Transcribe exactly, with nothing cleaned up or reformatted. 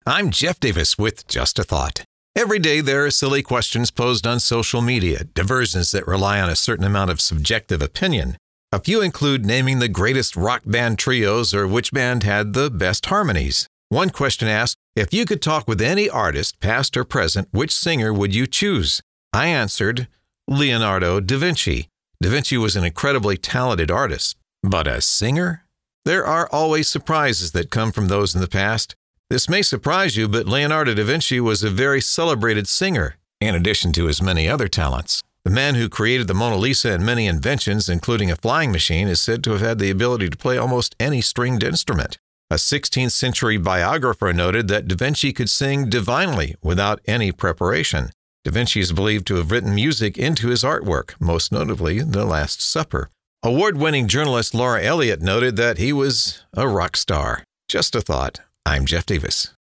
I'm Jeff Davis with Just a Thought. Every day there are silly questions posed on social media, diversions that rely on a certain amount of subjective opinion. A few include naming the greatest rock band trios or which band had the best harmonies. One question asked, if you could talk with any artist, past or present, which singer would you choose? I answered, Leonardo da Vinci. Da Vinci was an incredibly talented artist. But a singer? There are always surprises that come from those in the past. This may surprise you, but Leonardo da Vinci was a very celebrated singer, in addition to his many other talents. The man who created the Mona Lisa and many inventions, including a flying machine, is said to have had the ability to play almost any stringed instrument. A sixteenth century biographer noted that Da Vinci could sing divinely without any preparation. Da Vinci is believed to have written music into his artwork, most notably The Last Supper. Award-winning journalist Laura Elliott noted that he was a rock star. Just a thought. I'm Jeff Davis.